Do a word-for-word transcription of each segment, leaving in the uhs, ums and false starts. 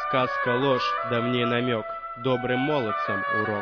Сказка ложь, да в ней намек, добрым молодцам урок.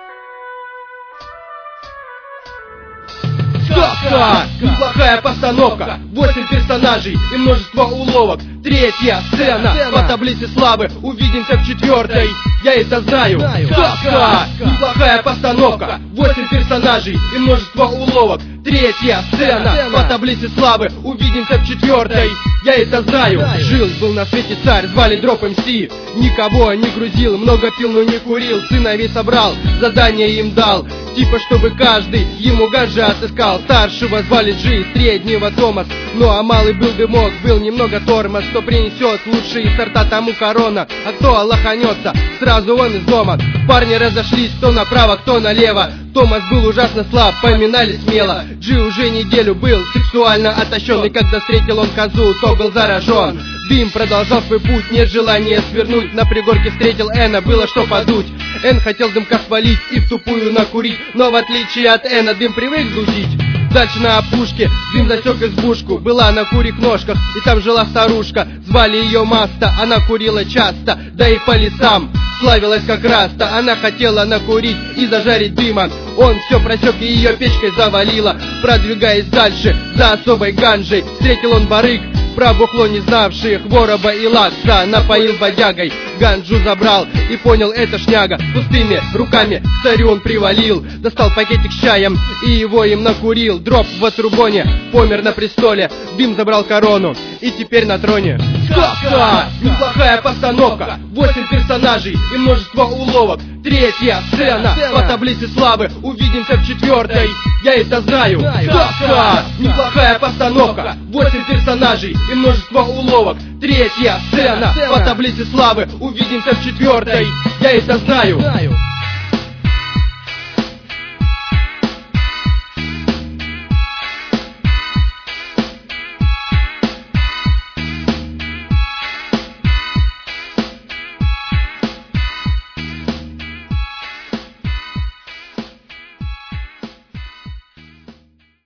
Сказка! Неплохая постановка, восемь персонажей и множество уловок. Третья сцена по таблице славы, увидимся в четвертой. Я это знаю. Сказка! Неплохая постановка, восемь персонажей и множество уловок. Третья сцена по таблице славы, увидимся в четвертой. Я это знаю. Жил, был на свете царь, звали Дроп эм си. Никого не грузил, много пил, но не курил. Сыновей собрал, задание им дал, типа чтобы каждый ему ганжа отыскал. Старшего звали Джи, среднего Томас. Ну а малый был дымок, был немного тормоз. Кто принесет лучшие сорта, тому корона. А кто олоханется, сразу он из дома. Парни разошлись, кто направо, кто налево. Томас был ужасно слаб, поминали смело. Джи уже неделю был сексуально отощен, и когда встретил он козу, то был заражен. Дым продолжал свой путь, нет желания свернуть. На пригорке встретил Эна, было что подуть. Эн хотел дымка свалить и в тупую накурить, но в отличие от Эна дым привык дудить. Дальше на опушке дым засек избушку, была на курьих ножках, и там жила старушка. Звали ее Маста, она курила часто, да и по лесам славилась как раста. Она хотела накурить и зажарить дыма, он все просек и ее печкой завалила. Продвигаясь дальше за особой ганжей, встретил он барыг, про бухло не знавших вороба и лакса. Напоил бодягой, ганжу забрал и понял, это шняга. Пустыми руками к царю он привалил, достал пакетик с чаем и его им накурил. Дроп в отрубоне помер на престоле, дым забрал корону и теперь на троне. Сказка! Неплохая постановка, восемь персонажей и множество уловок. Третья сцена по таблице славы, увидимся в четвертой. Я это знаю. Сказка! Неплохая постановка, восемь персонажей и множество уловок. Третья сцена по таблице славы, увидимся в четвертой. Я это знаю.